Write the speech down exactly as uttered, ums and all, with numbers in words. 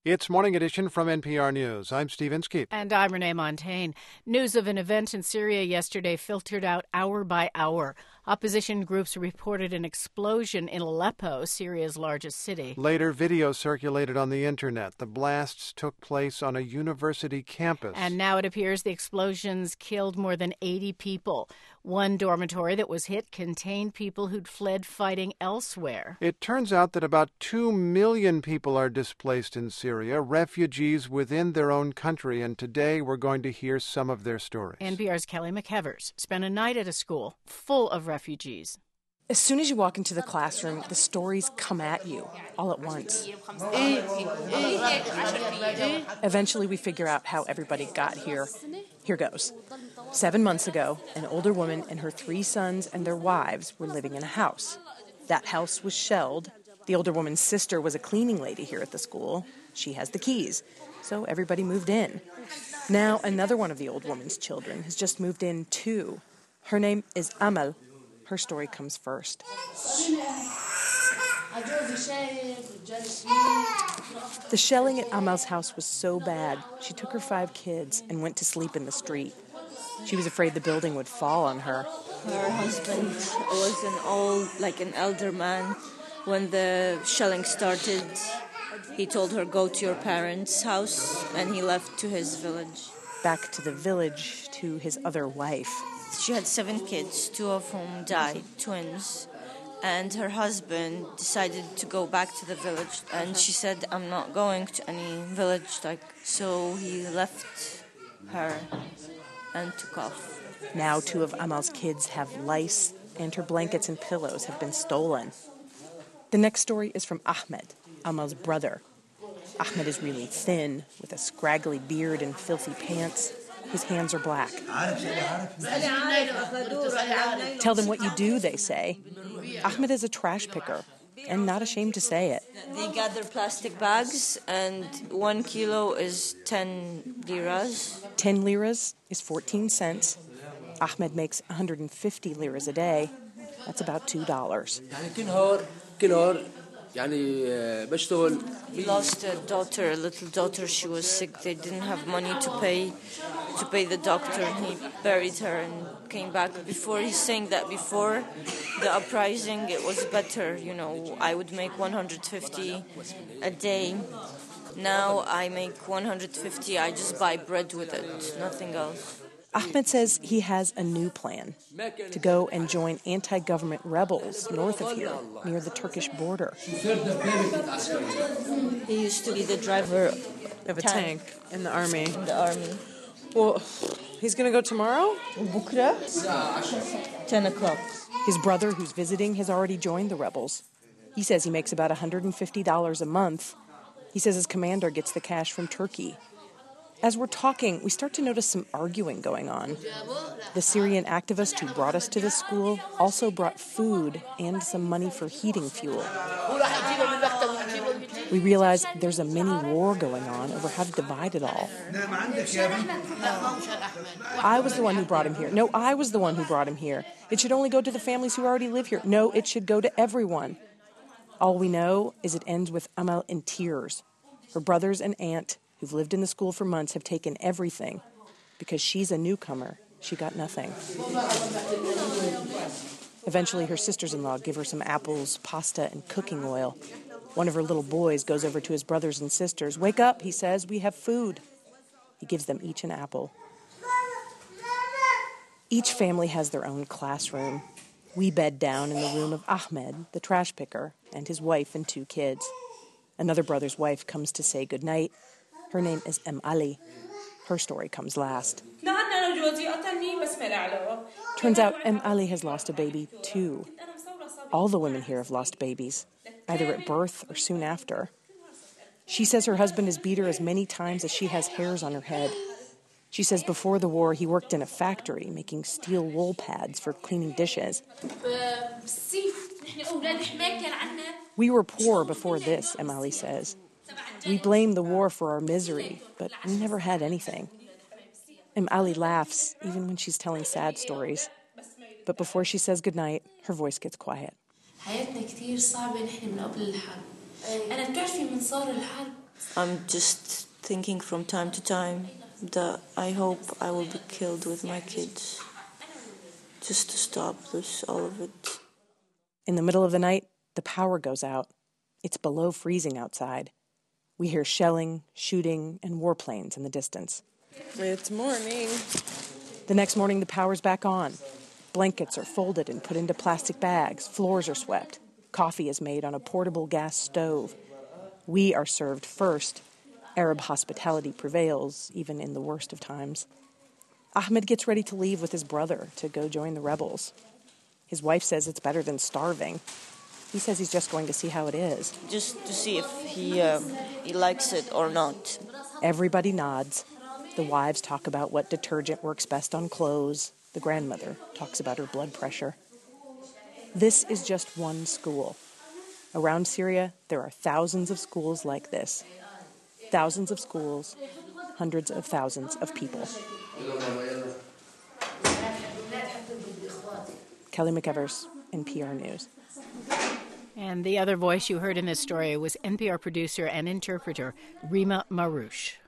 It's Morning Edition from N P R News. I'm Steve Inskeep. And I'm Renee Montagne. News of an event in Syria yesterday filtered out hour by hour. Opposition groups reported an explosion in Aleppo, Syria's largest city. Later, video circulated on the internet. The blasts took place on a university campus. And now it appears the explosions killed more than eighty people. One dormitory that was hit contained people who'd fled fighting elsewhere. It turns out that about two million people are displaced in Syria, refugees within their own country, and today we're going to hear some of their stories. N P R's Kelly McEvers spent a night at a school full of refugees. As soon as you walk into the classroom, the stories come at you all at once. Eventually, we figure out how everybody got here. Here goes. Seven months ago, an older woman and her three sons and their wives were living in a house. That house was shelled. The older woman's sister was a cleaning lady here at the school. She has the keys. So everybody moved in. Now, another one of the old woman's children has just moved in, too. Her name is Amal. Her story comes first. The shelling at Amal's house was so bad, she took her five kids and went to sleep in the street. She was afraid the building would fall on her. Her husband was an old, like an elder man. When the shelling started, he told her, go to your parents' house, and he left to his village. Back to the village, to his other wife. She had seven kids, two of whom died, twins. And her husband decided to go back to the village. And she said, I'm not going to any village. Like, so he left her and took off. Now two of Amal's kids have lice, and her blankets and pillows have been stolen. The next story is from Ahmed, Amal's brother. Ahmed is really thin, with a scraggly beard and filthy pants. His hands are black. Tell them what you do, they say. Ahmed is a trash picker, and not ashamed to say it. They gather plastic bags, and one kilo is ten liras. Ten liras is fourteen cents. Ahmed makes one hundred fifty liras a day. That's about two dollars. He lost a daughter, a little daughter. She was sick. They didn't have money to pay to pay the doctor. He buried her and came back. Before, he's saying that before the uprising, it was better. You know, I would make one hundred fifty a day. Now I make one hundred fifty. I just buy bread with it, nothing else. Ahmed says he has a new plan, to go and join anti-government rebels north of here, near the Turkish border. He used to be the driver of a tank, tank in the army. In the army. Well, he's going to go tomorrow? Bukra? ten o'clock. His brother, who's visiting, has already joined the rebels. He says he makes about one hundred fifty dollars a month. He says his commander gets the cash from Turkey. As we're talking, we start to notice some arguing going on. The Syrian activist who brought us to this school also brought food and some money for heating fuel. We realize there's a mini war going on over how to divide it all. I was the one who brought him here. No, I was the one who brought him here. It should only go to the families who already live here. No, it should go to everyone. All we know is it ends with Amal in tears. Her brothers and aunt, who've lived in the school for months, have taken everything. Because she's a newcomer, she got nothing. Eventually, her sisters-in-law give her some apples, pasta, and cooking oil. One of her little boys goes over to his brothers and sisters. Wake up, he says, we have food. He gives them each an apple. Each family has their own classroom. We bed down in the room of Ahmed, the trash picker, and his wife and two kids. Another brother's wife comes to say goodnight. Her name is Em Ali. Her story comes last. Turns out Em Ali has lost a baby, too. All the women here have lost babies, either at birth or soon after. She says her husband has beat her as many times as she has hairs on her head. She says before the war, he worked in a factory making steel wool pads for cleaning dishes. We were poor before this, Em Ali says. We blame the war for our misery, but we never had anything. Em Ali laughs, even when she's telling sad stories. But before she says goodnight, her voice gets quiet. I'm just thinking from time to time that I hope I will be killed with my kids, just to stop this, all of it. In the middle of the night, the power goes out. It's below freezing outside. We hear shelling, shooting, and warplanes in the distance. It's morning. The next morning, the power's back on. Blankets are folded and put into plastic bags. Floors are swept. Coffee is made on a portable gas stove. We are served first. Arab hospitality prevails, even in the worst of times. Ahmed gets ready to leave with his brother to go join the rebels. His wife says it's better than starving. He says he's just going to see how it is. Just to see if he, uh, he likes it or not. Everybody nods. The wives talk about what detergent works best on clothes. The grandmother talks about her blood pressure. This is just one school. Around Syria, there are thousands of schools like this. Thousands of schools, hundreds of thousands of people. Kelly McEvers, N P R News. And the other voice you heard in this story was N P R producer and interpreter Rima Marouche.